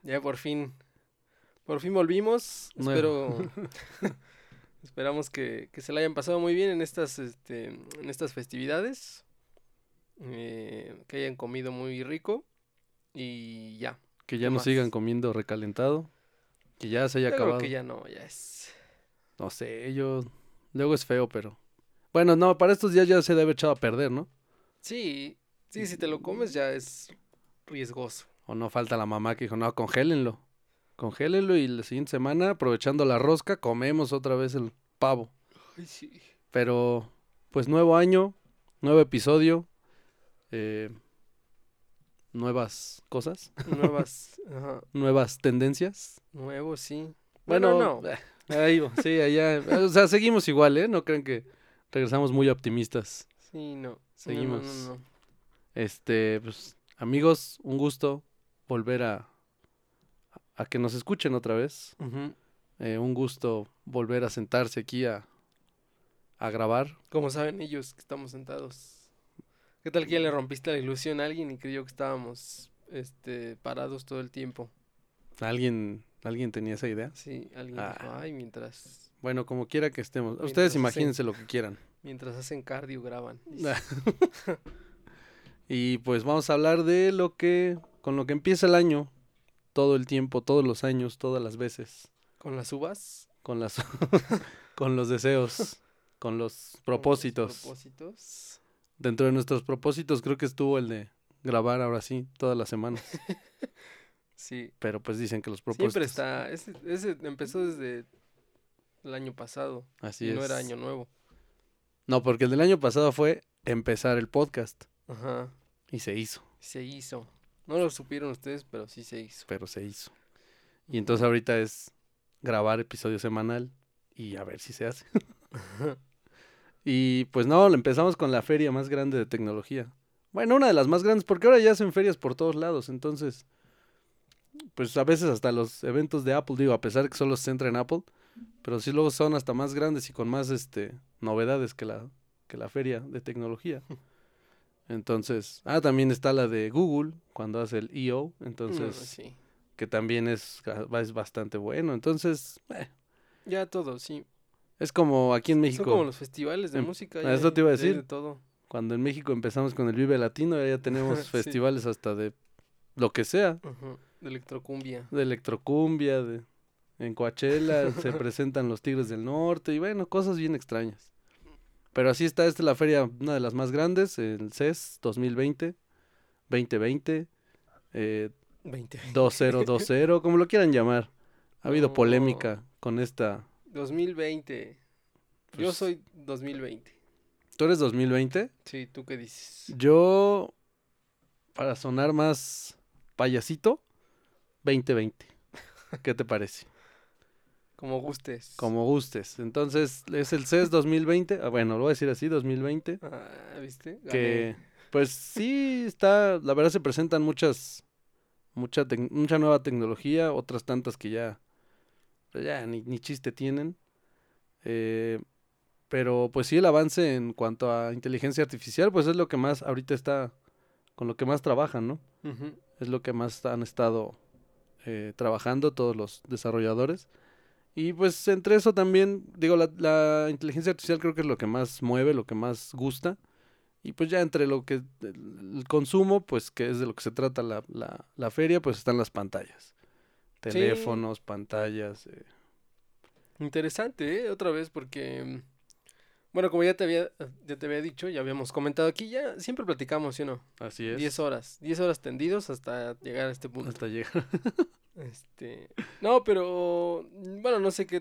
Ya por fin volvimos. Nuevo. Esperamos que se la hayan pasado muy bien en estas festividades, que hayan comido muy rico y ya, Que ¿qué ya no sigan más? comiendo recalentado, que ya se haya Yo creo que acabado. ya no, ya es. No sé, luego es feo, pero bueno, no, para estos días ya se debe echado a perder, ¿no? Sí, sí, si te lo comes ya es riesgoso. O no falta la mamá que dijo, no, congélenlo. Congélenlo y la siguiente semana, aprovechando la rosca, comemos otra vez el pavo. Ay, sí. Pero, pues nuevo año, nuevo episodio, eh, nuevas cosas, Nuevas, ajá, nuevas tendencias. nuevo, sí. Bueno, Bueno, no. ahí va, sí, allá, o sea, seguimos igual, ¿eh? No crean que regresamos muy optimistas. Sí, no. No, no, no, Seguimos. no. Pues, amigos, un gusto volver a que nos escuchen otra vez. Ujú. Un gusto volver a sentarse aquí a grabar. Como saben ellos que estamos sentados. ¿Qué tal que ya le rompiste la ilusión a alguien y creyó que estábamos, parados todo el tiempo? ¿Alguien tenía esa idea? Sí, alguien dijo, Ah, ay, mientras, bueno, como quiera que estemos. Ustedes mientras hacen, imagínense lo que quieran. mientras hacen cardio graban, dice. Y pues vamos a hablar de con lo que empieza el año, todo el tiempo, todos los años, todas las veces, Con las uvas, con las, con los deseos, con los con los propósitos. propósitos. Dentro de nuestros propósitos creo que estuvo el de grabar ahora sí, todas las semanas. Sí, Pero pues dicen que los siempre propósitos, está, ese empezó desde el año pasado así y no era es. año nuevo. No, porque el del año pasado fue empezar el podcast Ajá, y se hizo, se hizo. No lo supieron ustedes, pero sí se hizo. pero se hizo. Y entonces Ujú. ahorita es grabar episodio semanal y a ver si se hace. Y pues no, empezamos con la feria más grande de tecnología. Bueno, una de las más grandes, porque ahora ya hacen ferias por todos lados. Entonces, pues a veces hasta los eventos de Apple, digo, a pesar de que solo se centra en Apple, pero sí luego son hasta más grandes y con más novedades que la feria de tecnología. Entonces, también está la de Google cuando hace el I/O, entonces, Sí, que también es bastante bueno. Entonces, ya todo, sí. es como aquí en Son como México, los festivales de em, música, eso te iba a ya hay de decir, todo. cuando en México empezamos con el Vive Latino, ya tenemos Sí. festivales hasta de lo que sea, Ujú, de electrocumbia. de electrocumbia, en Coachella se presentan los Tigres del Norte y bueno, cosas bien extrañas. Pero así está, esta es la feria, una de las más grandes, el CES 2020, 2020, 2020. 2020, como lo quieran llamar. Ha habido No, polémica con esta, 2020. Yo pues, soy 2020. ¿tú eres 2020? Sí, ¿tú qué dices? Yo, para sonar más payasito, 2020. ¿Qué te parece? Como gustes. Como gustes. Entonces, es el CES 2020. Bueno, lo voy a decir así, 2020. Ah, ¿viste? Gané. Que, pues sí, la verdad se presentan mucha nueva tecnología, otras tantas que ya ni chiste tienen. Eh, pero pues sí, el avance en cuanto a inteligencia artificial, pues es lo que más ahorita con lo que más trabajan, ¿no? Ujú. Es lo que más han estado trabajando todos los desarrolladores. Y pues entre eso también, digo, la inteligencia artificial creo que es lo que más mueve, lo que más gusta. Y pues ya entre el consumo, pues que es de lo que se trata la feria, pues están las pantallas. Sí, Teléfonos, pantallas. interesante, ¿eh? Otra vez porque, bueno, como ya te había dicho, ya habíamos comentado aquí, ya siempre platicamos, ¿sí o no? Así 10 es. horas, 10 horas tendidos hasta llegar a este punto. Hasta llegar. No, pero, bueno, no sé qué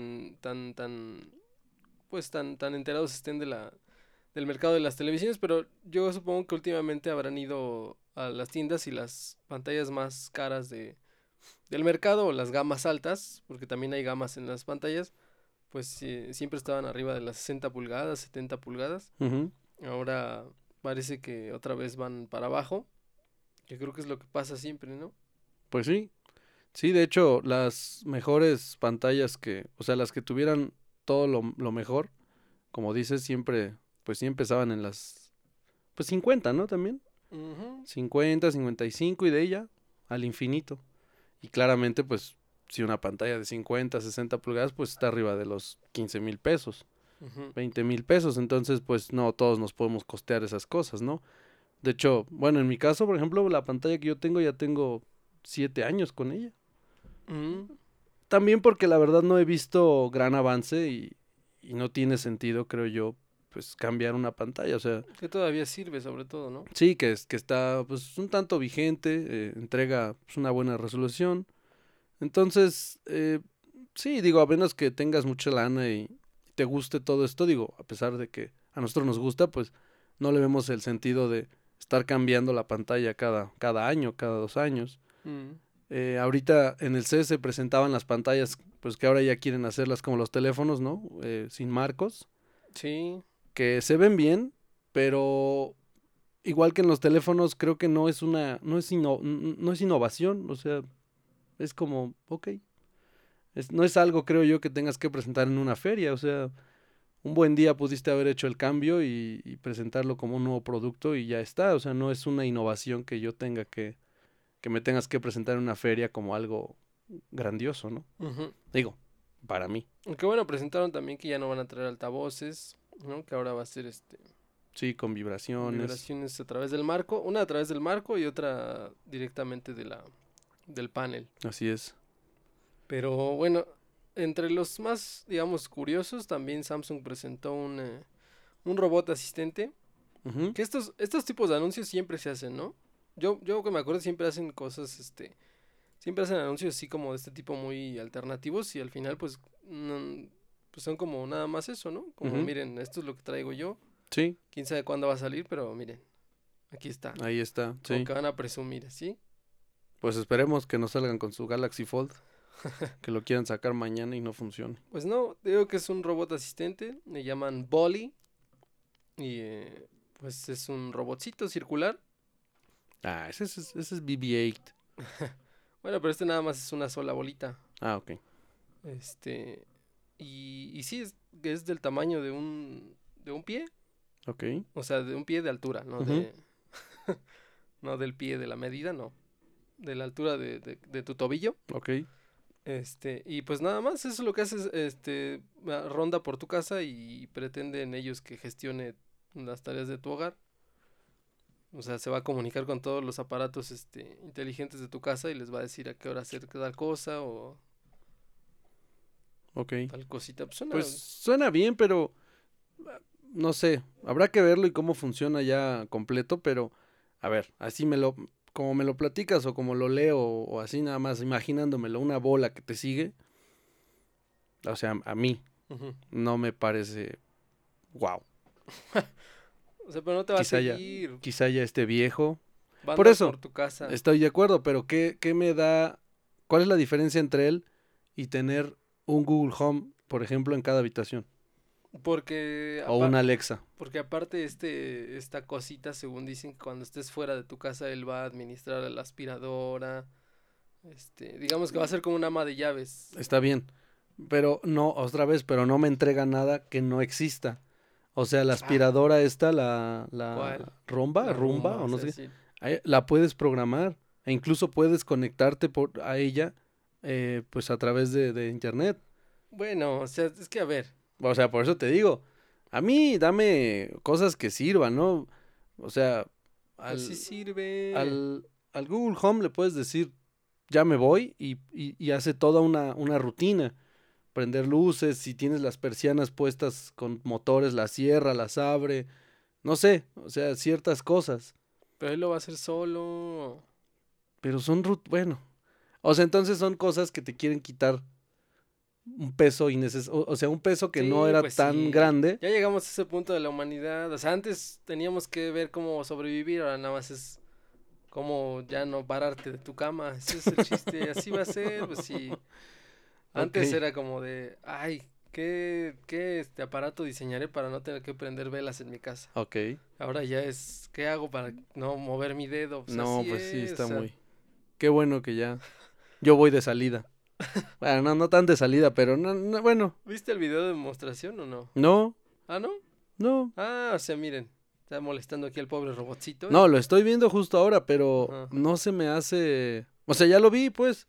pues tan enterados estén del mercado de las televisiones, pero yo supongo que últimamente habrán ido a las tiendas y las pantallas más caras del mercado o las gamas altas, porque también hay gamas en las pantallas, pues siempre estaban arriba de las 60 pulgadas, 70 pulgadas. Ujú. Ahora parece que otra vez van para abajo, que creo que es lo que pasa siempre, ¿no? Pues sí. Sí, de hecho, las mejores pantallas o sea, las que tuvieran todo lo mejor, como dices, pues sí empezaban en pues 50, ¿no? También. Ujú. 50, 55 y de ella al infinito. Y claramente, pues, si una pantalla de 50, 60 pulgadas, pues está arriba de los 15,000 pesos, Ujú. 20,000 pesos. Entonces, pues, no todos nos podemos costear esas cosas, ¿no? De hecho, bueno, en mi caso, por ejemplo, la pantalla que yo tengo, ya tengo 7 años con ella. Mm. También porque la verdad no he visto gran avance y no tiene sentido, creo yo, pues cambiar una pantalla. O sea, Que todavía sirve, sobre todo, ¿no? sí, que está pues un tanto vigente, entrega pues, una buena resolución. Entonces, sí, digo, a menos que tengas mucha lana y te guste todo esto, digo, a pesar de que a nosotros nos gusta, pues no le vemos el sentido de estar cambiando la pantalla cada año, cada 2 años. Mm. Ahorita en el CES se presentaban las pantallas, pues que ahora ya quieren hacerlas como los teléfonos, ¿no? Sin marcos, Sí. que se ven bien, pero igual que en los teléfonos, creo que no es innovación, o sea, es como, ok, no es algo, creo yo, que tengas que presentar en una feria, o sea, un buen día pudiste haber hecho el cambio y presentarlo como un nuevo producto y ya está, o sea, no es una innovación que yo tenga que me tengas que presentar en una feria como algo grandioso, ¿no? Ujú. Digo, para mí. Aunque bueno, presentaron también que ya no van a traer altavoces, ¿no? Que ahora va a ser Sí, con vibraciones. vibraciones a través del marco, una a través del marco y otra directamente del panel. Así es. Pero bueno, entre los más, digamos, curiosos, también Samsung presentó un robot asistente. Ujú. Que estos tipos de anuncios siempre se hacen, ¿no? Yo que me acuerdo siempre hacen cosas, siempre hacen anuncios así como de este tipo muy alternativos y al final pues, pues son como nada más eso, ¿no? Como Ujú. miren, esto es lo que traigo yo, Sí, quién sabe cuándo va a salir, pero miren, aquí está, ahí está. como Sí. que van a presumir, ¿sí? Pues esperemos que no salgan con su Galaxy Fold, que lo quieran sacar mañana y no funcione. Pues no, digo que es un robot asistente, le llaman Bolly y pues es un robotcito circular. Ah, ese es BB-8. Bueno, pero este nada más es una sola bolita. Ah, ok. Este, y sí, es del tamaño de un pie, Ok. o sea, de un pie de altura, no Ujú. no del pie de la medida, no, de la altura de tu tobillo. Ok. Y pues nada más, eso es lo que hace, ronda por tu casa y pretenden ellos que gestione las tareas de tu hogar. O sea, se va a comunicar con todos los aparatos, inteligentes de tu casa y les va a decir a qué hora hacer tal cosa o Ok. tal cosita. Pues suena, Pues suena bien, pero no sé. Habrá que verlo y cómo funciona ya completo, pero a ver, como me lo platicas o como lo leo o así nada más imaginándomelo, una bola que te sigue, o sea, a mí ujú. no me parece wow. O sea, pero no te va a Quizá ya, seguir. quizá ya esté viejo. Va a Por andar eso, por tu casa. estoy de acuerdo, pero ¿qué me da? ¿Cuál es la diferencia entre él y tener un Google Home, por ejemplo, en cada habitación? Porque, O un Alexa. porque aparte esta cosita, según dicen, que cuando estés fuera de tu casa, él va a administrar la aspiradora. Digamos que va a ser como un ama de llaves. Está bien. Pero no, otra vez, pero no me entrega nada que no exista. O sea, la Ah, aspiradora esta, ¿cuál? la La rumba, rumba, o vas no a sé qué, decir. ahí la puedes programar. E incluso puedes conectarte a ella, pues a través de internet. Bueno, o sea, es que a ver. O sea, por eso te digo, a mí dame cosas que sirvan, ¿no? O sea, Pues sí al, sirve. al Google Home le puedes decir, ya me voy y hace toda una rutina. Prender luces, si tienes las persianas puestas con motores, las cierra, las abre, no sé, o sea, ciertas cosas. Pero él lo va a hacer solo. Pero bueno, o sea, entonces son cosas que te quieren quitar un peso innecesario, o sea, un peso que no Sí, era pues tan sí. grande. Ya llegamos a ese punto de la humanidad. O sea, antes teníamos que ver cómo sobrevivir, ahora nada más es cómo ya no pararte de tu cama. Ese es el chiste. Así va a ser, pues sí. Ok, Antes era como de, ay, ¿qué aparato diseñaré para no tener que prender velas en mi casa? ok. Ahora ya es, ¿qué hago para no mover mi dedo? Pues No, así pues sí, es. está O sea, muy. Qué bueno que ya. Yo voy de salida. Bueno, no tan de salida, pero bueno, ¿viste el video de demostración o no? no, Ah, ¿no? no. Ah, o sea, miren, está molestando aquí al pobre robotcito. No, lo estoy viendo justo ahora, pero Ajá. no se me hace. O sea, ya lo vi, pues.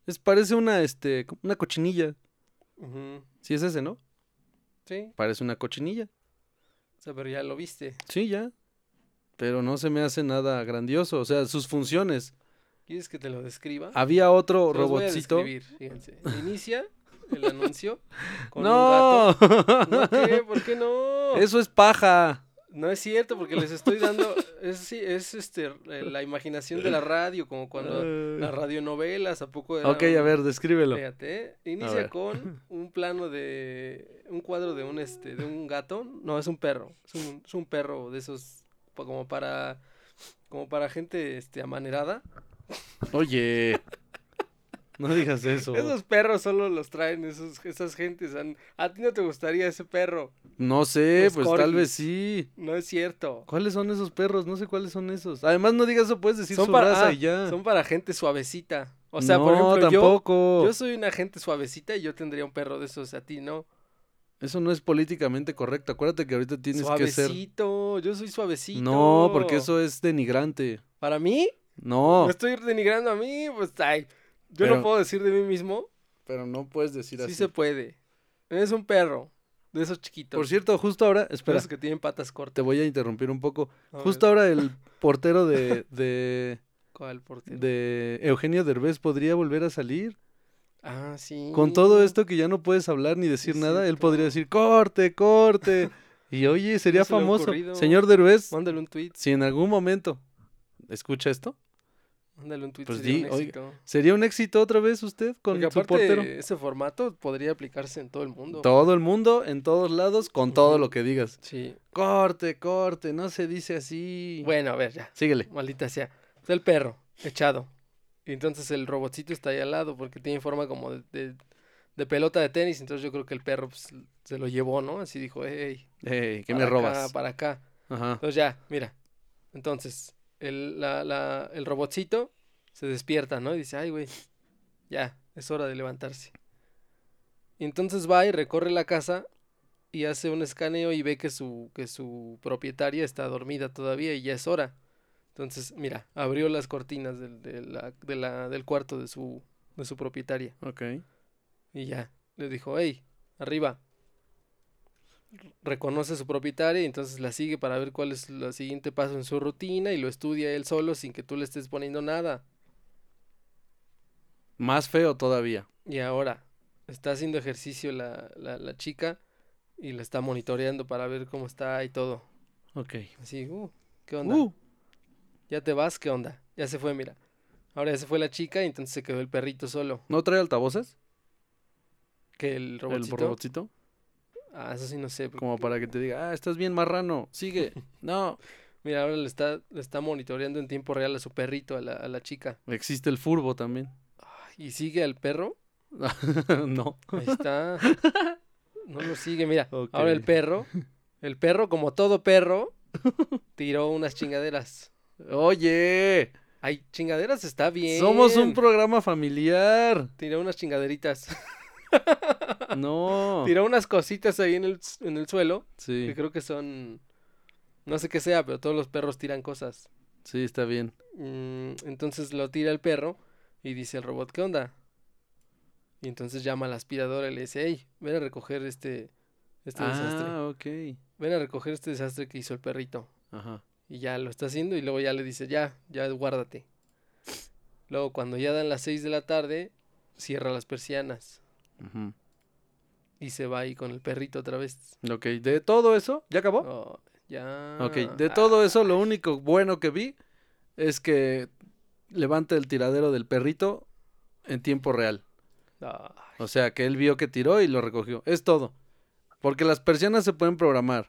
Parece una cochinilla. Ujú. Sí es ese, ¿no? Sí, Parece una cochinilla. o sea, pero ya lo viste. Sí, ya. Pero no se me hace nada grandioso. O sea, sus funciones. ¿Quieres que te lo describa? Había otro Se los voy a robotcito. describir, fíjense. Inicia el anuncio con un ¡No! gato. ¿No qué? ¿Por qué no? Eso es paja. No es cierto, porque les estoy dando, sí, es la imaginación de la radio, como cuando las radionovelas, ¿a poco era Ok, a ver, descríbelo. Fíjate, A inicia ver. con un plano un cuadro de de un gato, no, es un perro, es un perro de esos, como para gente, amanerada. Oye, no digas eso. Esos perros solo los traen esas gentes, a ti no te gustaría ese perro, No sé, los pues tal vez corgis, sí. no es cierto. ¿Cuáles son esos perros? No sé cuáles son esos. Además, no digas eso, puedes decir Son su para, raza y ya. son para gente suavecita. O sea, por No, ejemplo, yo tampoco. soy una gente suavecita y yo tendría un perro de esos, a ti no. Eso no es políticamente correcto. Acuérdate que ahorita tienes que ser. Suavecito, yo soy No, porque suavecito. eso es denigrante. ¿Para mí? ¿Me No, estoy denigrando a mí? Pues, ay, yo no pero, puedo decir de mí mismo. pero no puedes decir Sí así. se puede. Es un perro, de esos Por chiquitos, cierto, justo ahora, de espera, esos que tienen patas te cortas. voy a interrumpir un poco. A ver, Justo ahora el portero de ¿cuál portero? Eugenio Derbez podría volver a salir. Ah, sí. Con todo esto que ya no puedes hablar ni Sí, decir es nada, él cierto. podría decir, corte, corte. Y oye, sería No se le ha famoso. ocurrido. Señor Derbez, Mándale un tweet. si en algún momento escucha esto, Mándale un tweet, pues sería un di, oiga, éxito. ¿sería un éxito otra vez usted Porque con su portero? aparte, ese formato podría aplicarse en todo el mundo. Todo el mundo, en todos lados, con todo Ujú. lo que digas. Sí. Corte, corte, no se dice así. Bueno, a ver, ya. Síguele. Maldita sea. Está el perro, echado. Y entonces el robotcito está ahí al lado porque tiene forma como de pelota de tenis. Entonces yo creo que el perro pues, se lo llevó, ¿no? Así dijo, hey, Hey, ¿qué me para acá, robas? para acá. Ajá. Entonces ya, mira. Entonces, el robotcito se despierta, ¿no? Y dice, ay, güey, ya, es hora de levantarse. Y entonces va y recorre la casa y hace un escaneo y ve que su propietaria está dormida todavía y ya es hora. Entonces, mira, abrió las cortinas del cuarto de su propietaria Ok. y ya, le dijo, hey, arriba. Reconoce a su propietaria y entonces la sigue para ver cuál es el siguiente paso en su rutina y lo estudia él solo sin que tú le estés poniendo nada. Más feo todavía. Y ahora está haciendo ejercicio la chica y la está monitoreando para ver cómo está y todo. Ok. Así, ¿qué onda? ¿Ya te vas? ¿Qué onda? Ya se fue, mira. Ahora ya se fue la chica y entonces se quedó el perrito solo. ¿No trae altavoces? Que el El robotcito. robotcito. Ah, eso sí no sé. Como para que te diga, estás bien marrano, sigue. No. Mira, ahora le está monitoreando en tiempo real a su perrito, a la chica. Existe el furbo también. Y sigue al perro. No. Ahí está. No lo sigue, mira. Ok. Ahora el perro, como todo perro, tiró unas chingaderas. Oye, Ay, chingaderas está bien. somos un programa familiar. Tiró unas chingaderitas. No. Tiró unas cositas ahí en el suelo. Sí, Que creo que son. No sé qué sea, pero todos los perros tiran cosas. sí, está bien. Entonces lo tira el perro y dice el robot, ¿qué onda? Y entonces llama a la aspiradora y le dice, hey, ven a recoger este desastre. Ah, ok. Ven a recoger este desastre que hizo el perrito. Ajá. Y ya lo está haciendo y luego ya le dice, ya guárdate. Luego cuando ya dan las 6 de la tarde, cierra las persianas Ujú. y se va ahí con el perrito otra vez. Ok, de todo eso, ¿ya acabó? Oh, ya. Ok, de todo eso, lo único bueno que vi es que levanta el tiradero del perrito en tiempo real. Ay, O sea, que él vio que tiró y lo recogió. Es todo. Porque las persianas se pueden programar.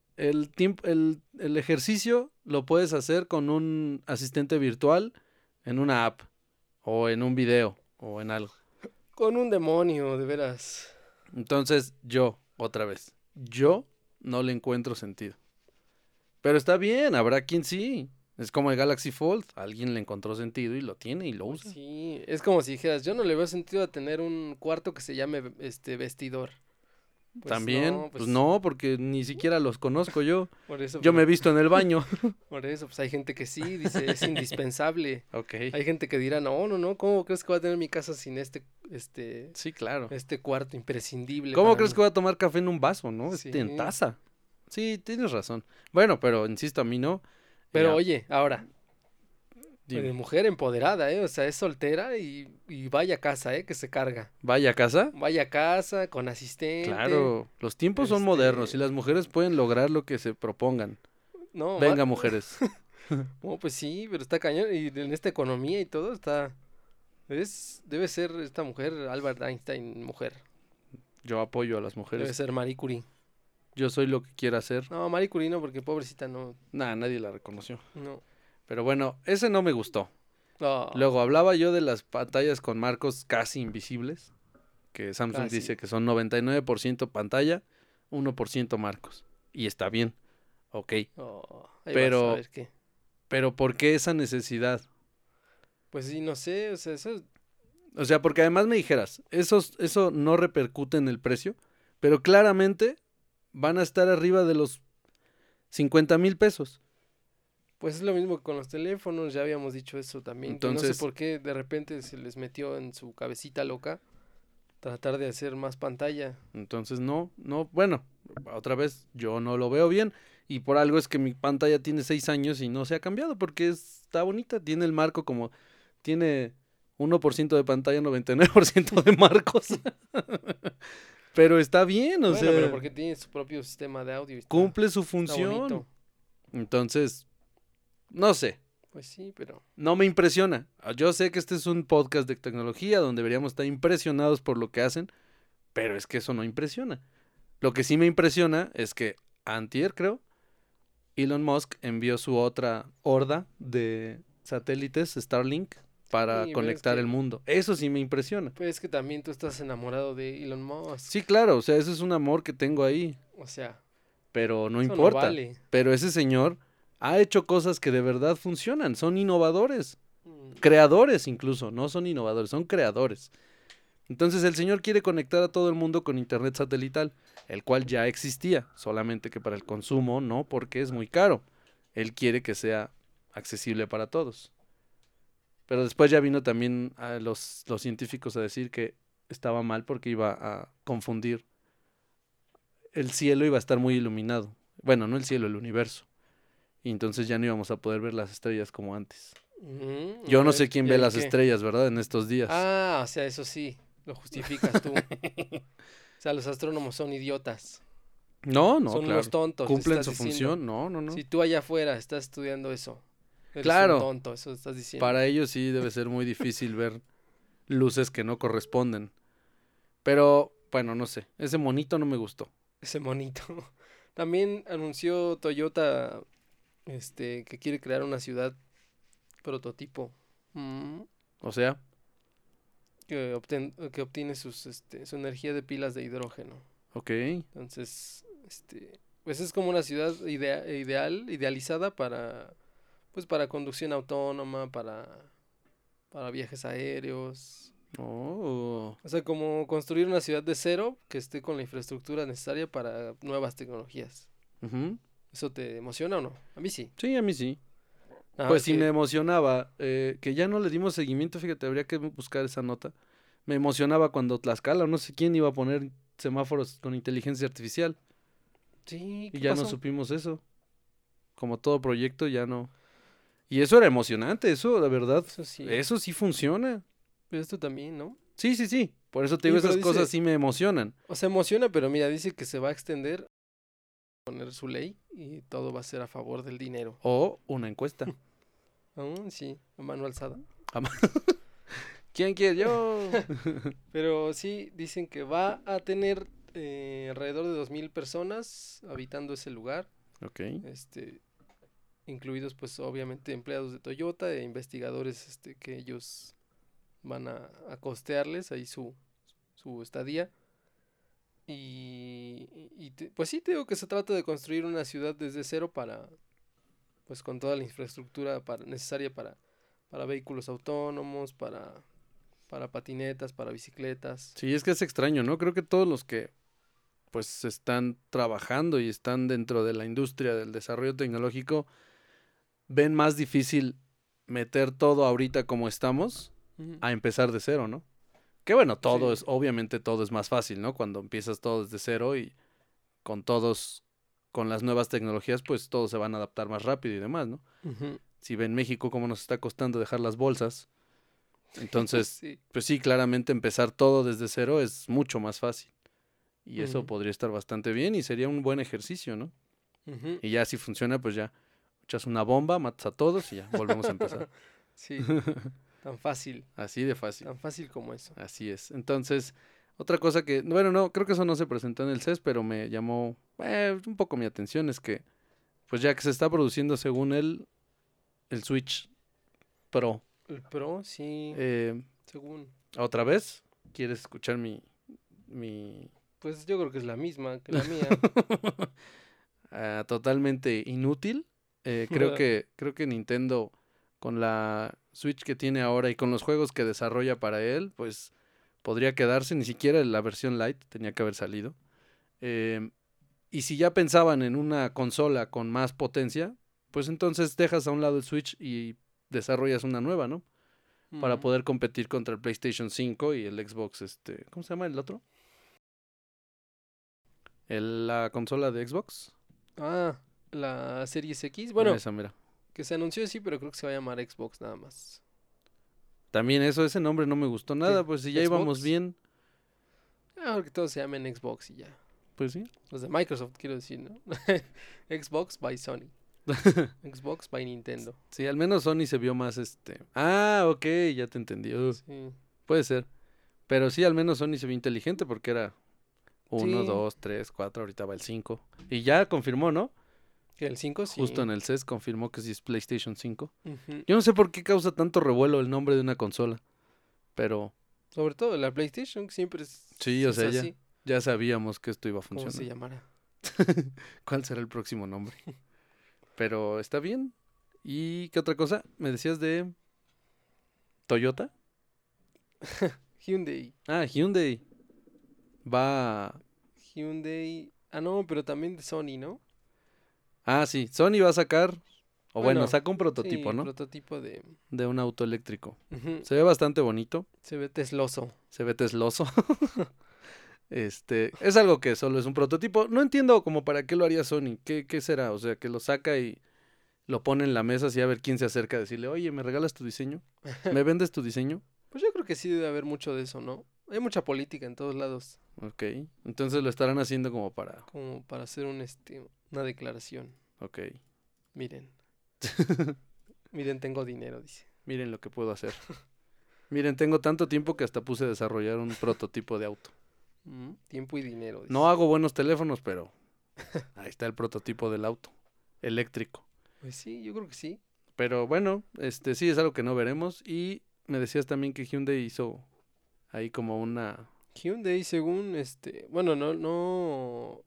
El ejercicio lo puedes hacer con un asistente virtual en una app o en un video o en algo. con un demonio, de veras. Entonces, otra vez, yo no le encuentro sentido. Pero está bien, habrá quien sí. Es como el Galaxy Fold. Alguien le encontró sentido y lo tiene y lo Pues usa. sí, es como si dijeras, yo no le veo sentido a tener un cuarto que se llame vestidor. Pues También, no, pues no, porque ni siquiera los conozco yo. por eso, Yo me he visto en el baño. por eso, pues hay gente que sí, dice, es indispensable. Ok. Hay gente que dirá, no, no, no, ¿cómo crees que va a tener mi casa sin Sí, claro. este cuarto imprescindible ¿Cómo para crees mí? que voy a tomar café en un vaso, no? En Sí, taza. Sí, tienes razón. Bueno, pero insisto, a mí no. pero oye, ahora, Dime, mujer empoderada, ¿eh? O sea, es soltera y vaya casa, ¿eh? Que se carga. ¿vaya a casa? Vaya casa, con asistente, Claro, los tiempos son modernos y las mujeres pueden lograr lo que se propongan. no, Venga, mujeres. no, pues sí, pero está cañón, y en esta economía y todo debe ser esta mujer, Albert Einstein, mujer, Yo apoyo a las debe mujeres. ser Marie Curie. Yo soy lo que quiera hacer. No, Marie Curie no, porque pobrecita no, Nada, nadie la reconoció. no, Pero bueno, ese no me gustó. no, Luego hablaba yo de las pantallas con marcos casi invisibles, que Samsung casi. dice que son 99% pantalla, 1% marcos. Y está bien, ok. Oh, ahí vas a Pero, ver qué. pero ¿por qué esa necesidad? Pues sí, no sé, o sea, eso, O sea, porque además me dijeras, eso no repercute en el precio, pero claramente van a estar arriba de los 50,000 pesos. pues es lo mismo que con los teléfonos, ya habíamos dicho eso también, que no sé Entonces, por qué de repente se les metió en su cabecita loca tratar de hacer más pantalla. entonces no, bueno, otra vez yo no lo veo bien y por algo es que mi pantalla tiene 6 años y no se ha cambiado porque está bonita, tiene el marco como, tiene 1% de pantalla, 99% de marcos, pero está bien, o Bueno, pero sea, porque tiene su propio sistema de audio y cumple su está función. bonito. Entonces, no sé, Pues sí, pero no me impresiona. Yo sé que este es un podcast de tecnología donde deberíamos estar impresionados por lo que hacen, pero es que eso no impresiona. Lo que sí me impresiona es que antier, creo, Elon Musk envió su otra horda de satélites Starlink para sí, pero conectar el mundo. Eso sí me impresiona. es que también tú estás enamorado de Elon Musk. Sí, claro, o sea, ese es un amor que tengo ahí, O sea, pero no eso no importa. vale. Pero ese señor ha hecho cosas que de verdad funcionan, son innovadores, Mm, creadores incluso, no son innovadores, son creadores. Entonces el señor quiere conectar a todo el mundo con internet satelital, el cual ya existía, solamente que para el consumo no, porque es muy caro. Él quiere que sea accesible para todos. Pero después ya vino también a los científicos a decir que estaba mal porque iba a confundir. El cielo iba a estar muy iluminado. Bueno, no el cielo, el universo. Y entonces ya no íbamos a poder ver las estrellas como antes. a Yo no sé ver, quién ¿y ve ahí las qué? estrellas, ¿verdad? En estos días. Ah, o sea, eso sí, lo justificas tú. O sea, los astrónomos son idiotas. No, no, Son unos claro. tontos, le Cumplen estás su diciendo. función. No, no, no. Si tú allá afuera estás estudiando eso, eres un Claro, tonto, eso estás diciendo. para ellos sí debe ser muy difícil ver luces que no corresponden. Pero, bueno, no sé. Ese monito no me gustó. Ese monito. También anunció Toyota, que quiere crear una ciudad prototipo. Mm, O sea, que obtiene su energía de pilas de hidrógeno. ok. Entonces, pues es como una ciudad idealizada pues para conducción autónoma, para viajes aéreos. Oh. O sea, como construir una ciudad de cero que esté con la infraestructura necesaria para nuevas tecnologías. Ujú. ¿Eso te emociona o no? A mí sí. Sí, a mí sí. Ah, Pues es sí me que emocionaba, que ya no le dimos seguimiento, fíjate, habría que buscar esa nota. Me emocionaba cuando Tlaxcala, o no sé quién iba a poner semáforos con inteligencia artificial sí, y ¿qué ya no pasó? supimos eso. Como todo proyecto ya no. Y eso era emocionante, eso, la verdad, Eso sí. eso sí funciona. Pero esto también, ¿no? Sí, sí, sí. Por eso te digo, Oye, pero esas cosas dice, sí me emocionan. o sea, emociona, pero mira, dice que se va a extender, poner su ley y todo va a ser a favor del dinero. O una encuesta. Aún sí, a mano alzada. Ama- ¿Quién quiere? Yo. Pero sí, dicen que va a tener alrededor de 2000 personas habitando ese lugar, Ok. este, incluidos pues obviamente empleados de Toyota e investigadores que ellos van a costearles ahí su estadía. Pues sí, te digo que se trata de construir una ciudad desde cero pues con toda la infraestructura necesaria para vehículos autónomos, para patinetas, para bicicletas. Sí, es que es extraño, ¿no? Creo que todos los que pues están trabajando y están dentro de la industria del desarrollo tecnológico, ven más difícil meter todo ahorita como estamos a empezar de cero, ¿no? Que bueno, obviamente todo es más fácil, ¿no? Cuando empiezas todo desde cero y con con las nuevas tecnologías, pues todos se van a adaptar más rápido y demás, ¿no? Si ven México cómo nos está costando dejar las bolsas, entonces, pues sí, claramente empezar todo desde cero es mucho más fácil. Y eso podría estar bastante bien y sería un buen ejercicio, ¿no? Y ya si funciona, pues ya echas una bomba, matas a todos y ya volvemos a empezar. Sí, tan fácil. Así de fácil. Tan fácil como eso. Así es. Entonces, otra cosa que, bueno, no, creo que eso no se presentó en el CES, pero me llamó un poco mi atención, es que, pues ya que se está produciendo según él, el Switch Pro. El Pro, sí, según. ¿Otra vez? ¿Quieres escuchar mi... Pues yo creo que es la misma que la mía. Totalmente inútil. Creo que Nintendo, con la Switch que tiene ahora y con los juegos que desarrolla para él, pues podría quedarse. Ni siquiera la versión Lite tenía que haber salido. Y si ya pensaban en una consola con más potencia, pues entonces dejas a un lado el Switch y desarrollas una nueva, ¿no? Para poder competir contra el PlayStation 5 y el Xbox, ¿cómo se llama el otro? La consola de Xbox. Ah, la Series X. Bueno, esa, mira. Que se anunció sí, pero creo que se va a llamar Xbox nada más. También ese nombre no me gustó nada, pues si ya ¿Xbox? íbamos bien. Mejor que todos se llamen Xbox y ya. Pues sí. Los de Microsoft, quiero decir, ¿no? Xbox by Sony. Xbox by Nintendo. Sí, al menos Sony se vio más ok, ya te entendí. Sí. Puede ser. Pero sí, al menos Sony se vio inteligente porque era 1, Sí. 2, 3, 4, ahorita va el 5. Y ya confirmó, ¿no? Que el 5 sí. Justo en el CES confirmó que sí es PlayStation 5. Ujú. Yo no sé por qué causa tanto revuelo el nombre de una consola, pero Sobre todo la PlayStation, que siempre es, sí, o es sea, así. ya sabíamos que esto iba a ¿Cómo funcionar. se llamará? ¿Cuál será el próximo nombre? Pero está bien. ¿Y qué otra cosa? ¿Me decías de Toyota? Hyundai. Ah, Hyundai. Va... Hyundai. Ah, no, pero también de Sony, ¿no? Ah, sí. Sony va a sacar... O bueno, saca un prototipo, sí, ¿no? prototipo de... De un auto eléctrico. Ujú. Se ve bastante bonito. Se ve tesloso. Se ve tesloso. Es algo que solo es un prototipo. No entiendo como para qué lo haría Sony. ¿Qué será? O sea, que lo saca y lo pone en la mesa así a ver quién se acerca a decirle, oye, ¿me regalas tu diseño? ¿Me vendes tu diseño? Pues yo creo que sí debe haber mucho de eso, ¿no? Hay mucha política en todos lados. Ok. Entonces lo estarán haciendo como para... Como para hacer una declaración. Ok. Miren. Miren, tengo dinero, dice. Miren lo que puedo hacer. Miren, tengo tanto tiempo que hasta puse a desarrollar un prototipo de auto. Tiempo y dinero, dice. No hago buenos teléfonos, pero ahí está el prototipo del auto eléctrico. Pues sí, yo creo que sí. Pero bueno, sí es algo que no veremos. Y me decías también que Hyundai hizo ahí como una... Hyundai, según bueno, no.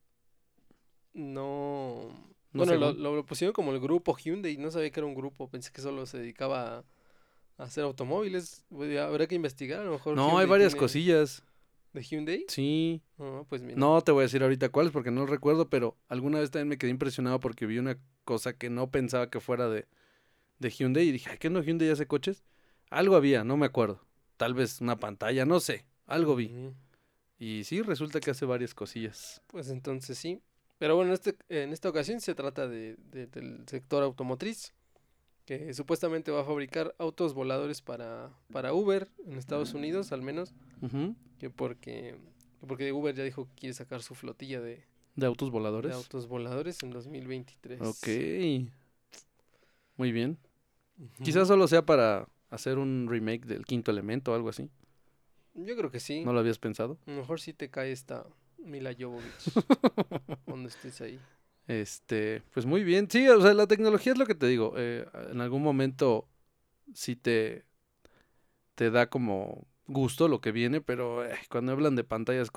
No Bueno, según. lo pusieron como el grupo Hyundai. No sabía que era un grupo. Pensé que solo se dedicaba a hacer automóviles. Habrá que investigar. A lo mejor No, hay Hyundai varias tiene... cosillas. ¿De Hyundai? Sí. Pues mira. No te voy a decir ahorita cuáles porque no recuerdo, pero alguna vez también me quedé impresionado porque vi una cosa que no pensaba que fuera de Hyundai y dije, ¿qué no Hyundai hace coches? Algo había, no me acuerdo. Tal vez una pantalla, no sé. Algo vi. Ujú. Y sí, resulta que hace varias cosillas. Pues entonces sí. Pero bueno, en esta ocasión se trata del sector automotriz, que supuestamente va a fabricar autos voladores para Uber en Estados Unidos, al menos, Ujú. que porque Uber ya dijo que quiere sacar su flotilla De autos de voladores. autos voladores en 2023. Ok. Muy bien. Ujú. Quizás solo sea para hacer un remake del Quinto Elemento o algo así. Yo creo que sí. ¿No lo habías pensado? A lo mejor sí te cae esta Mila Jovovich cuando estés ahí. Pues muy bien. Sí, o sea, la tecnología es lo que te digo. En algún momento sí te da como gusto lo que viene, pero cuando hablan de pantallas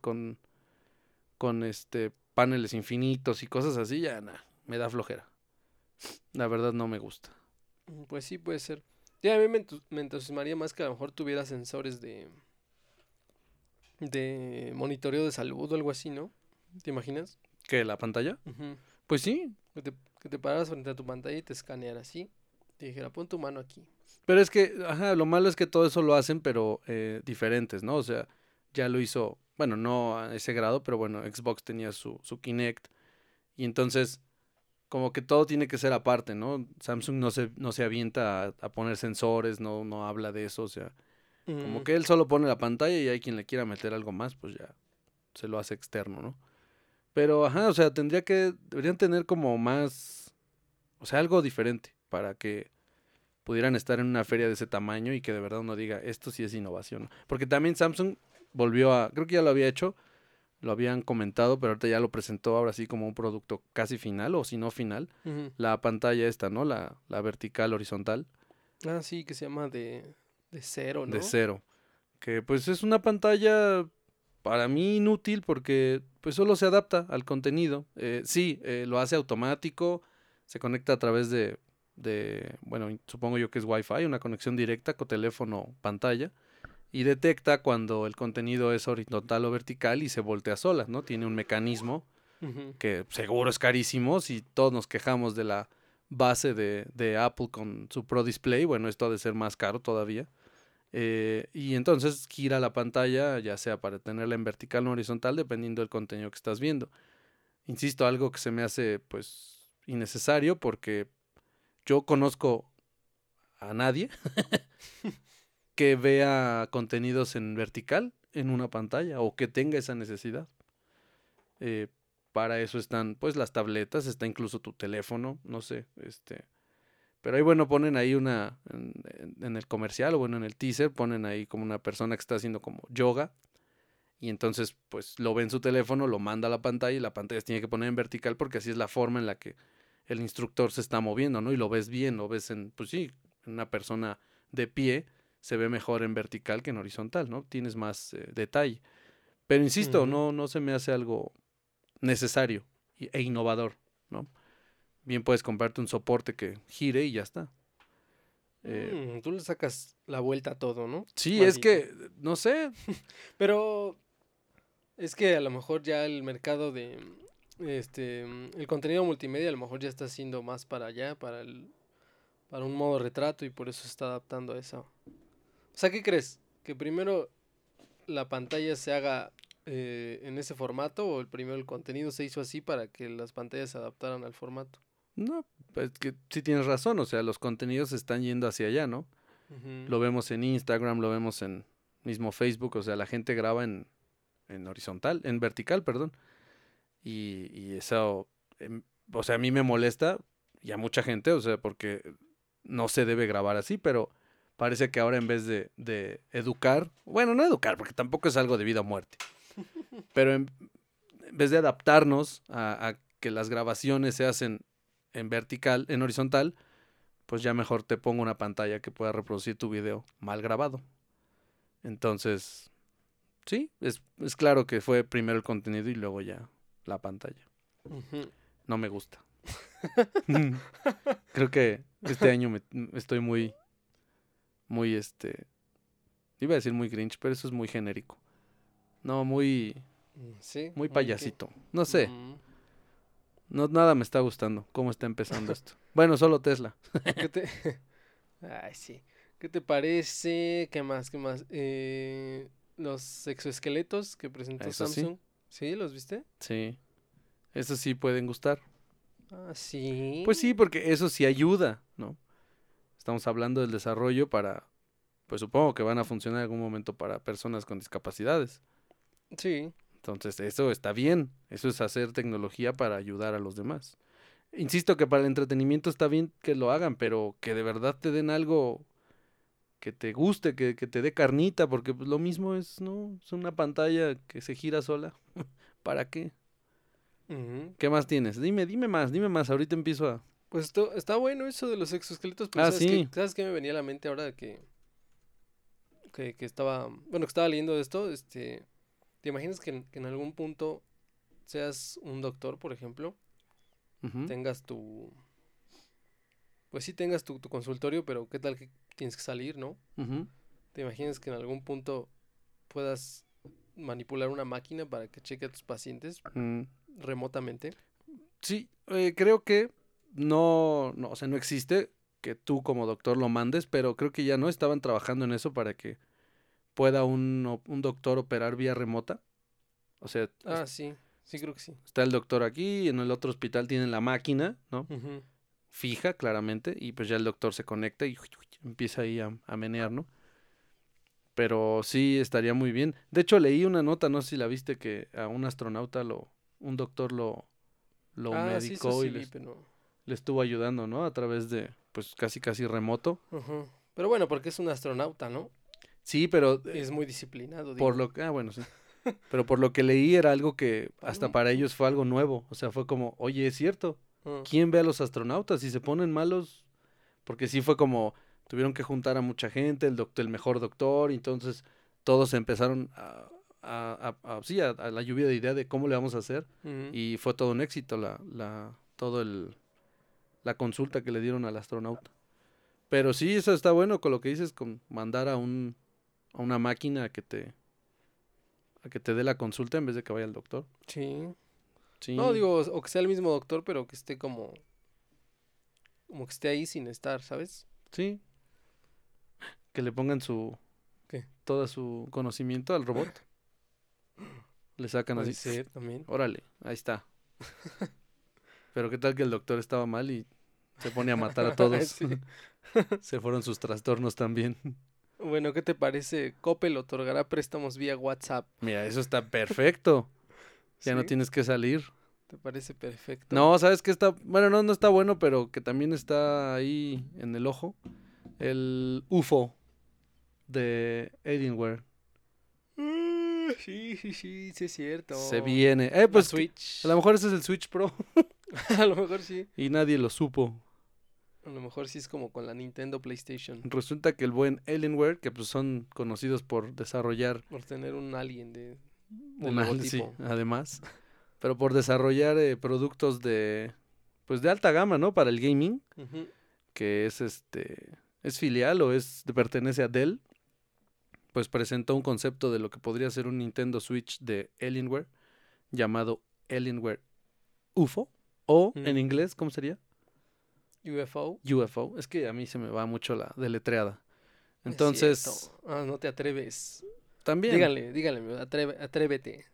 con paneles infinitos y cosas así, ya me da flojera. La verdad no me gusta. Pues sí, puede ser. Sí, a mí me entusiasmaría más que a lo mejor tuviera sensores de monitoreo de salud o algo así, ¿no? ¿Te imaginas? ¿Qué, la pantalla? Ujú. Pues sí, Que te pararas frente a tu pantalla y te escaneara así. Te dijera, pon tu mano aquí. pero es que, ajá, lo malo es que todo eso lo hacen, pero diferentes, ¿no? O sea, ya lo hizo, bueno, no a ese grado, pero bueno, Xbox tenía su Kinect y entonces como que todo tiene que ser aparte, ¿no? Samsung no se avienta a poner sensores, no habla de eso, o sea, como Mm, que él solo pone la pantalla y hay quien le quiera meter algo más, pues ya se lo hace externo, ¿no? Pero, ajá, o sea, deberían tener como más, o sea, algo diferente para que pudieran estar en una feria de ese tamaño y que de verdad uno diga, esto sí es innovación. Porque también Samsung volvió creo que ya lo había hecho, lo habían comentado, pero ahorita ya lo presentó ahora sí como un producto casi final o si no final. ujú. La pantalla esta, ¿no? La vertical horizontal Ah, sí, que se llama de cero, de ¿no? cero. Que pues es una pantalla para mí inútil porque pues solo se adapta al contenido. Sí, lo hace automático, se conecta a través bueno, supongo yo que es Wi-Fi, una conexión directa con teléfono pantalla y detecta cuando el contenido es horizontal o vertical y se voltea sola, ¿no? Tiene un mecanismo Ujú. que seguro es carísimo si todos nos quejamos de la base de Apple con su Pro Display, bueno, esto ha de ser más caro todavía. Y entonces gira la pantalla, ya sea para tenerla en vertical o horizontal, dependiendo del contenido que estás viendo. Insisto, algo que se me hace pues innecesario porque yo conozco a nadie que vea contenidos en vertical en una pantalla o que tenga esa necesidad. Eh, para eso están pues las tabletas, está incluso tu teléfono, no sé, pero ahí bueno ponen ahí en el comercial o bueno en el teaser ponen ahí como una persona que está haciendo como yoga. Y entonces, pues lo ve en su teléfono, lo manda a la pantalla y la pantalla se tiene que poner en vertical porque así es la forma en la que el instructor se está moviendo, ¿no? Y lo ves bien, lo ves pues sí, en una persona de pie se ve mejor en vertical que en horizontal, ¿no? Tienes más detalle. Pero insisto, Ujú. no se me hace algo necesario e innovador, ¿no? Bien puedes comprarte un soporte que gire y ya está. Eh, Tú le sacas la vuelta a todo, ¿no? sí, Más es bien. que, no sé. Pero es que a lo mejor ya el mercado el contenido multimedia a lo mejor ya está siendo más para allá, para un modo retrato y por eso se está adaptando a eso. O sea, ¿qué crees? ¿Que primero la pantalla se haga en ese formato o el primero el contenido se hizo así para que las pantallas se adaptaran al formato? No, pues que sí tienes razón, o sea, los contenidos se están yendo hacia allá, ¿no? Ujú, Lo vemos en Instagram, lo vemos en mismo Facebook, o sea, la gente graba en horizontal, en vertical, perdón. Y eso, o sea, a mí me molesta y a mucha gente, o sea, porque no se debe grabar así, pero parece que ahora en vez de educar, bueno, no educar, porque tampoco es algo de vida o muerte, pero en vez de adaptarnos a que las grabaciones se hacen en vertical, en horizontal, pues ya mejor te pongo una pantalla que pueda reproducir tu video mal grabado. Entonces, sí, es claro que fue primero el contenido y luego ya la pantalla. ujú. No me gusta. Creo que este año estoy muy, iba a decir muy grinch, pero eso es muy genérico. No, Sí, muy muy que. payasito. No sé, nada me está gustando cómo está empezando esto. Bueno, solo Tesla. ¿Qué te... Ay, sí. ¿Qué te parece? ¿Qué más? ¿Qué más? Los exoesqueletos que presentó Eso sí, Samsung. ¿Sí? ¿Los viste? sí. Eso sí pueden gustar. Ah, sí. Pues sí, porque eso sí ayuda, ¿no? Estamos hablando del desarrollo pues supongo que van a funcionar en algún momento para personas con discapacidades. Sí. Entonces, eso está bien. Eso es hacer tecnología para ayudar a los demás. Insisto que para el entretenimiento está bien que lo hagan, pero que de verdad te den algo que te guste, que te dé carnita, porque pues, lo mismo es, ¿no? Es una pantalla que se gira sola. ¿Para qué? Ujú. ¿Qué más tienes? Dime más. Ahorita empiezo a... Pues esto, está bueno eso de los exoesqueletos, pero Ah, sí. ¿sabes qué me venía a la mente ahora que estaba, bueno, que estaba leyendo de esto? ¿Te imaginas que en algún punto seas un doctor, por ejemplo, Ujú, tengas pues sí tengas tu consultorio, pero qué tal que tienes que salir, ¿no? ujú. ¿Te imaginas que en algún punto puedas manipular una máquina para que cheque a tus pacientes Mm, remotamente. sí, creo que no, o sea, no existe que tú como doctor lo mandes, pero creo que ya no estaban trabajando en eso para que pueda un doctor operar vía remota. O sea, Ah, sí, sí creo que sí. está el doctor aquí, en el otro hospital tienen la máquina, ¿no? Ujú. Fija, claramente, y pues ya el doctor se conecta y empieza ahí a menear, ¿no? Pero sí estaría muy bien. De hecho, leí una nota, no sé si la viste, que a un astronauta un doctor lo Ah, sí, eso medicó sí y vi, pero... le estuvo ayudando, ¿no? A través de, pues casi remoto. Ujú. Pero bueno, porque es un astronauta, ¿no? Sí, pero Y es muy disciplinado, por digo. lo que, bueno, sí. Pero por lo que leí era algo que hasta Paloma. para ellos fue algo nuevo. O sea, fue como, oye, es cierto. Ah, ¿Quién ve a los astronautas? Si se ponen malos, porque sí fue como, tuvieron que juntar a mucha gente, el mejor doctor, y entonces todos empezaron sí, a la lluvia de idea de cómo le vamos a hacer, ujú. y fue todo un éxito la consulta que le dieron al astronauta. Pero sí, eso está bueno con lo que dices, con mandar a una máquina a que te dé la consulta en vez de que vaya al doctor. Sí. No, Sí, digo, o que sea el mismo doctor, pero que esté como que esté ahí sin estar, ¿sabes? sí, que le pongan ¿Qué? todo su conocimiento al robot, le sacan Puede así, ser también. órale, ahí está. Pero qué tal que el doctor estaba mal y se pone a matar a todos. Sí. Se fueron sus trastornos también. Bueno, ¿qué te parece? Coppel otorgará préstamos vía WhatsApp. Mira, eso está perfecto. Ya no ¿Sí? tienes que salir. ¿Te parece perfecto? No, ¿sabes qué está? Bueno, no está bueno, pero que también está ahí en el ojo. El UFO de Alienware. Sí, sí, sí, sí es Se cierto. viene. La Pues a lo Switch. mejor ese es el Switch Pro A lo mejor sí. y nadie lo supo. A lo mejor sí es como con la Nintendo PlayStation. Resulta que el buen Alienware, que pues son conocidos por desarrollar Por tener un alien de sí, logotipo. además, pero por desarrollar productos pues de alta gama, ¿no? Para el gaming, Ujú. que es filial o pertenece a Dell, pues presentó un concepto de lo que podría ser un Nintendo Switch de Alienware llamado Alienware UFO, o en Mm. inglés, ¿cómo sería? UFO. UFO. Es que a mí se me va mucho la deletreada. Es cierto. Entonces, Ah, no te atreves. también. Díganle, atrévete.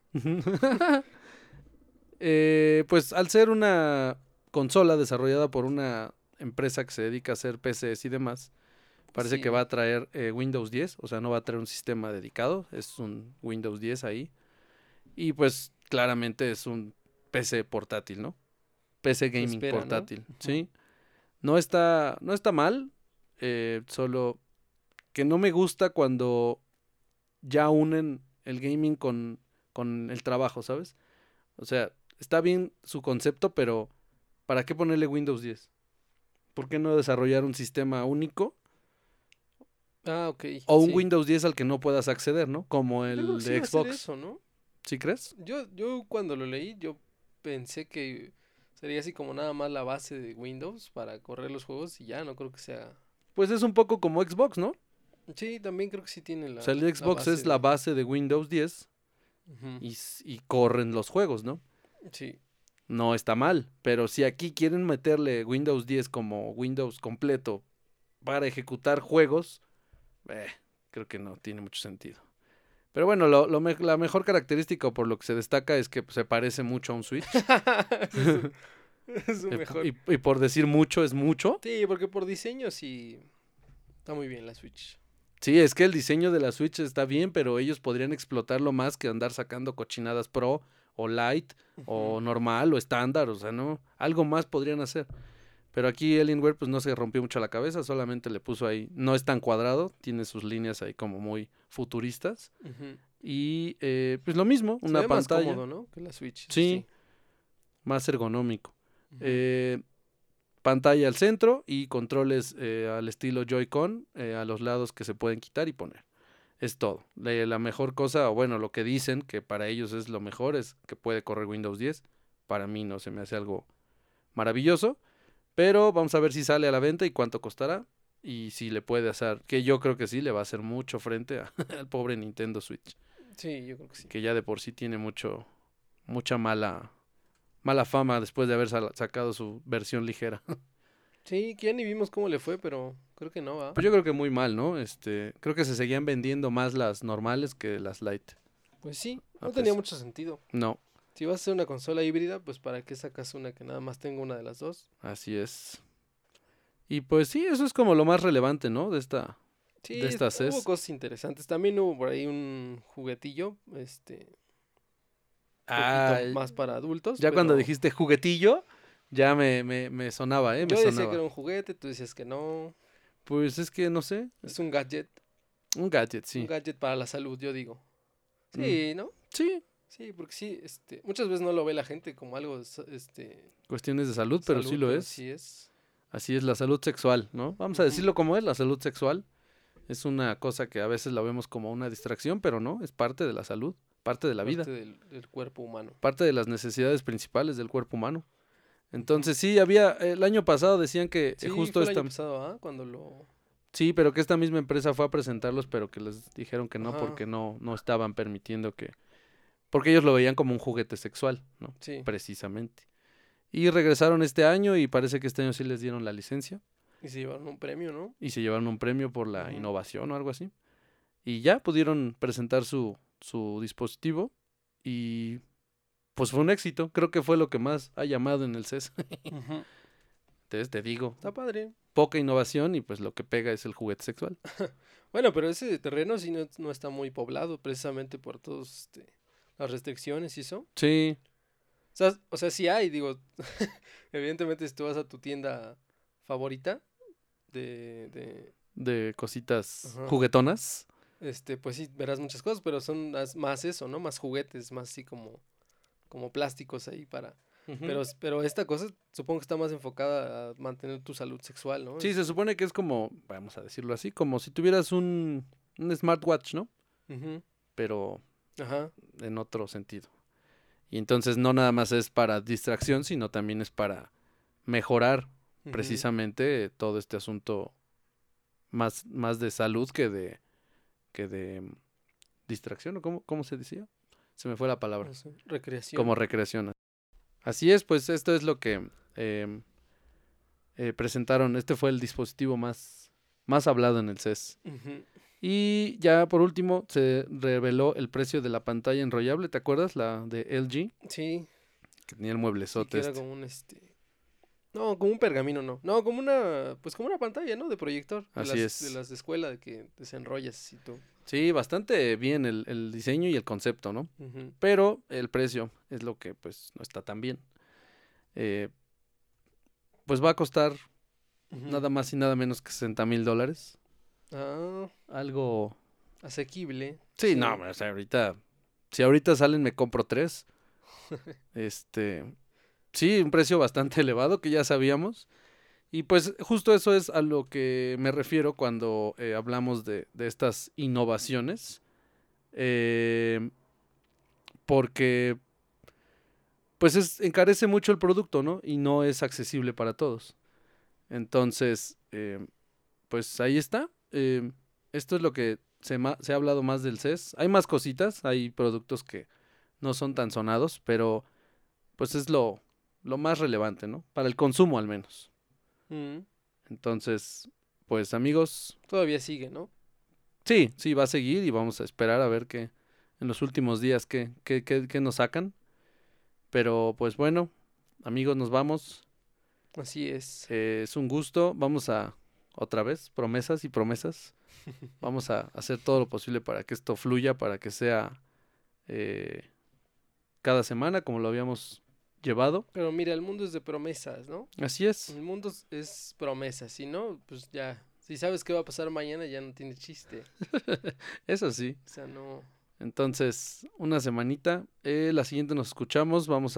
Pues al ser una consola desarrollada por una empresa que se dedica a hacer PCs y demás, parece que va Sí, a traer Windows 10, o sea, no va a traer un sistema dedicado, es un Windows 10 ahí. Y pues claramente es un PC portátil, ¿no? PC se gaming espera, ¿no? portátil, Ujú. ¿sí? No está mal, solo que no me gusta cuando ya unen el gaming con el trabajo, ¿sabes? O sea, está bien su concepto, pero ¿para qué ponerle Windows 10? ¿Por qué no desarrollar un sistema único Ah, ok, o un sí. Windows 10 al que no puedas acceder, ¿no? Como Yo creo el que sí va de a ser Xbox. eso, ¿no? ¿Sí crees? Yo cuando lo leí, yo pensé que sería así como nada más la base de Windows para correr los juegos y ya, no creo que sea. Pues es un poco como Xbox, ¿no? Sí, también creo que sí tiene O sea, el la Xbox base es la de. base de Windows 10 Ujú. y corren los juegos, ¿no? Sí, No está mal, pero si aquí quieren meterle Windows 10 como Windows completo para ejecutar juegos, eh, creo que no tiene mucho sentido. Pero bueno, la mejor característica o por lo que se destaca es que pues, se parece mucho a un Switch. ese es su mejor. Y por decir mucho es mucho. Sí, porque por diseño sí está muy bien la Switch. Sí, es que el diseño de la Switch está bien, pero ellos podrían explotarlo más que andar sacando cochinadas Pro o Lite Ujú. o normal o estándar, o sea, no, algo más podrían hacer. Pero aquí Alienware pues no se rompió mucho la cabeza, solamente le puso ahí, no es tan cuadrado, tiene sus líneas ahí como muy futuristas. Ujú. Y pues lo mismo, Se una ve más pantalla, cómodo, ¿no? Que la Switch, eso sí, sí. más ergonómico. Ujú. Eh, Pantalla al centro y controles al estilo Joy-Con a los lados que se pueden quitar y poner. Es todo. La mejor cosa, o bueno, lo que dicen que para ellos es lo mejor, es que puede correr Windows 10. Para mí no se me hace algo maravilloso, pero vamos a ver si sale a la venta y cuánto costará. Y si le puede hacer, que yo creo que sí, le va a hacer mucho frente al pobre Nintendo Switch. Sí, yo creo que sí. que ya de por sí tiene mucha mala fama después de haber sacado su versión ligera. Sí, que ya ni vimos cómo le fue, pero creo que no, ¿va? Pues yo creo que muy mal, ¿no? Creo que se seguían vendiendo más las normales que las light. Pues sí, A no tenía pesar- mucho sentido. No, Si vas a hacer una consola híbrida, pues ¿para qué sacas una que nada más tenga una de las dos? así es. Y pues sí, eso es como lo más relevante, ¿no? Sí, De esta hubo CES. cosas interesantes. También hubo por ahí un juguetillo, Ah, poquito más para adultos, ya cuando pero dijiste juguetillo, ya me sonaba, ¿eh? Me yo decía que era sonaba. un juguete, tú decías que no. Pues es que no sé, Es un gadget, un sí. gadget para la salud, yo digo. Mm, Sí, ¿no? sí, Sí, porque sí, muchas veces no lo ve la gente como algo, cuestiones de salud, pero sí salud, lo pero es. sí es. Así es la salud sexual, ¿no? Vamos a Ujú, decirlo como es, la salud sexual. Es una cosa que a veces la vemos como una distracción, pero no, es parte de la salud, parte de la vida, parte del cuerpo humano. parte de las necesidades principales del cuerpo humano. Ujú. Entonces sí, el año pasado decían que Sí, justo fue el año esta, pasado, ¿ah? Cuando lo... sí, pero que esta misma empresa fue a presentarlos, pero que les dijeron que no Ajá, porque no estaban permitiendo porque ellos lo veían como un juguete sexual, ¿no? sí. Precisamente. Y regresaron este año y parece que este año sí les dieron la licencia Y se llevaron un premio, ¿no? y se llevaron un premio por la Ujú. innovación o algo así. Y ya pudieron presentar su dispositivo y pues fue un éxito. Creo que fue lo que más ha llamado en el CES. Ujú. Entonces te digo, Está padre. poca innovación y pues lo que pega es el juguete sexual. Bueno, pero ese terreno sí no está muy poblado, precisamente por todas las restricciones y eso. Sí, O sea, sí hay, digo, evidentemente si tú vas a tu tienda favorita de, de cositas ajá, juguetonas. pues sí, verás muchas cosas, pero son más eso, ¿no? Más juguetes, más así como plásticos ahí para... Ujú. Pero esta cosa supongo que está más enfocada a mantener tu salud sexual, ¿no? Sí, se supone que es como, vamos a decirlo así, como si tuvieras un smartwatch, ¿no? Ujú, Pero ajá, en otro sentido. Y entonces no nada más es para distracción, sino también es para mejorar ujú, precisamente todo este asunto más de salud que de distracción, o cómo se decía. Se me fue la palabra. no sé, Como recreación. recreación. Así es, pues esto es lo que em, presentaron. Este fue el dispositivo más hablado en el CES. Ujú, Y ya por último se reveló el precio de la pantalla enrollable, ¿te acuerdas? La de LG, sí, que tenía el sí mueblezote que era este. como no, como un pergamino, no. No, pues como una pantalla, ¿no? De proyector, de Así de es. las de escuela, de que desenrollas y tú. Sí, bastante bien el diseño y el concepto, ¿no? Ujú, Pero el precio es lo que pues no está tan bien. Eh, pues va a costar ujú. nada más y nada menos que $60,000. Ah, Algo... asequible, Sí, no, sí. o sea, si ahorita salen me compro tres. Este, sí, un precio bastante elevado que ya sabíamos. Y pues justo eso es a lo que me refiero cuando hablamos de estas innovaciones. Eh, porque pues encarece mucho el producto, ¿no? Y no es accesible para todos. Entonces, pues ahí está. Esto es lo que se ha hablado más del CES. Hay más cositas, hay productos que no son tan sonados, pero pues es lo más relevante, ¿no? Para el consumo al menos. Mm, Entonces, pues amigos, todavía sigue, ¿no? sí, va a seguir y vamos a esperar a ver qué en los últimos días qué nos sacan. Pero pues bueno, amigos, nos vamos. Así es. Es un gusto. Vamos a, otra vez, promesas y promesas. Vamos a hacer todo lo posible para que esto fluya, para que sea eh, cada semana como lo habíamos llevado. Pero mira, el mundo es de promesas, ¿no? Así es. El mundo es promesas, si no, pues ya. Si sabes qué va a pasar mañana, ya no tiene chiste. Eso sí. O sea, no. Entonces, una semanita. La siguiente nos escuchamos. Vamos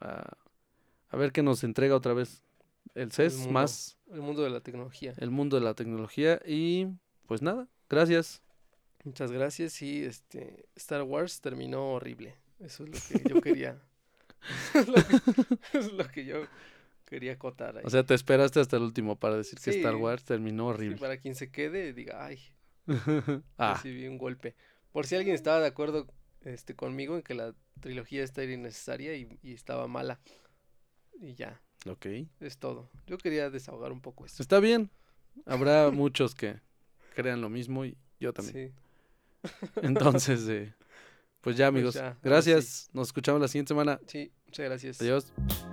a ver qué nos entrega otra vez el El CES, mundo. más El mundo de la tecnología. el mundo de la tecnología. Y pues nada, gracias. Muchas gracias y Star Wars terminó horrible. Eso es lo que yo quería. Es lo que, es lo que yo quería acotar O ahí. sea, te esperaste hasta el último para decir que Star Sí, Wars terminó sí, horrible. para quien se quede, diga, ay, Ah, recibí un golpe. Por si alguien estaba de acuerdo conmigo en que la trilogía esta era innecesaria y estaba mala. Y ya, Ok. es todo. Yo quería desahogar un poco eso. Está bien. Habrá muchos que crean lo mismo y yo también. Sí, Entonces, pues ya pues amigos. ya, ahora sí. Gracias. Nos escuchamos la siguiente semana. Sí, muchas gracias. Adiós.